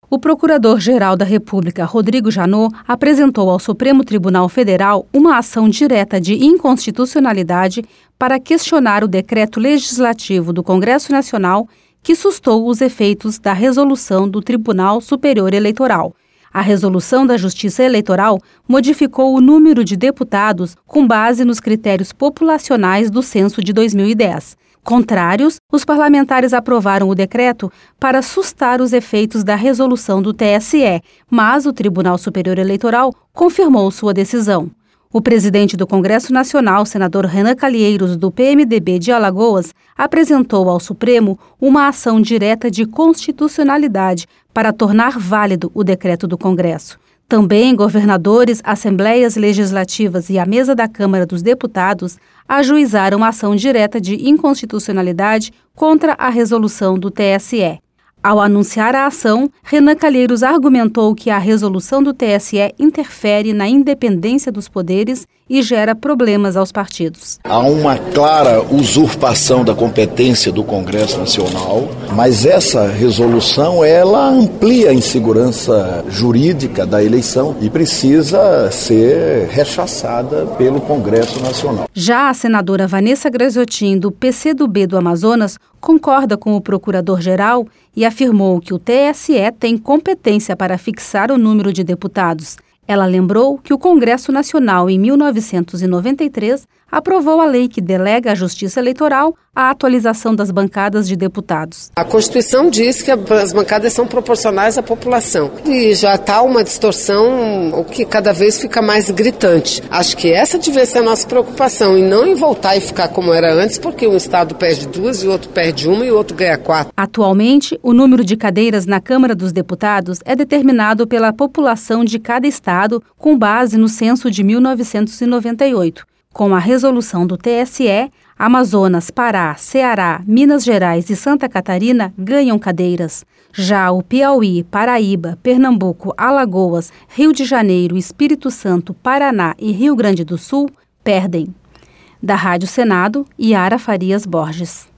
O Procurador-Geral da República, Rodrigo Janot, apresentou ao Supremo Tribunal Federal uma ação direta de inconstitucionalidade para questionar o decreto legislativo do Congresso Nacional que sustou os efeitos da resolução do Tribunal Superior Eleitoral. A resolução da Justiça Eleitoral modificou o número de deputados com base nos critérios populacionais do censo de 2010. Contrários, os parlamentares aprovaram o decreto para sustar os efeitos da resolução do TSE, mas o Tribunal Superior Eleitoral confirmou sua decisão. O presidente do Congresso Nacional, senador Renan Calheiros, do PMDB de Alagoas, apresentou ao Supremo uma ação direta de constitucionalidade para tornar válido o decreto do Congresso. Também governadores, assembleias legislativas e a mesa da Câmara dos Deputados ajuizaram a ação direta de inconstitucionalidade contra a resolução do TSE. Ao anunciar a ação, Renan Calheiros argumentou que a resolução do TSE interfere na independência dos poderes e gera problemas aos partidos. Há uma clara usurpação da competência do Congresso Nacional, mas essa resolução ela amplia a insegurança jurídica da eleição e precisa ser rechaçada pelo Congresso Nacional. Já a senadora Vanessa Graziotin, do PCdoB do Amazonas, concorda com o procurador-geral e afirmou que o TSE tem competência para fixar o número de deputados. Ela lembrou que o Congresso Nacional, em 1993, aprovou a lei que delega à Justiça Eleitoral a atualização das bancadas de deputados. A Constituição diz que as bancadas são proporcionais à população. E já está uma distorção, o que cada vez fica mais gritante. Acho que essa devia ser a nossa preocupação, e não em voltar e ficar como era antes, porque um estado perde 2, e o outro perde 1 e o outro ganha 4. Atualmente, o número de cadeiras na Câmara dos Deputados é determinado pela população de cada estado com base no censo de 1998. Com a resolução do TSE, Amazonas, Pará, Ceará, Minas Gerais e Santa Catarina ganham cadeiras. Já o Piauí, Paraíba, Pernambuco, Alagoas, Rio de Janeiro, Espírito Santo, Paraná e Rio Grande do Sul perdem. Da Rádio Senado, Yara Farias Borges.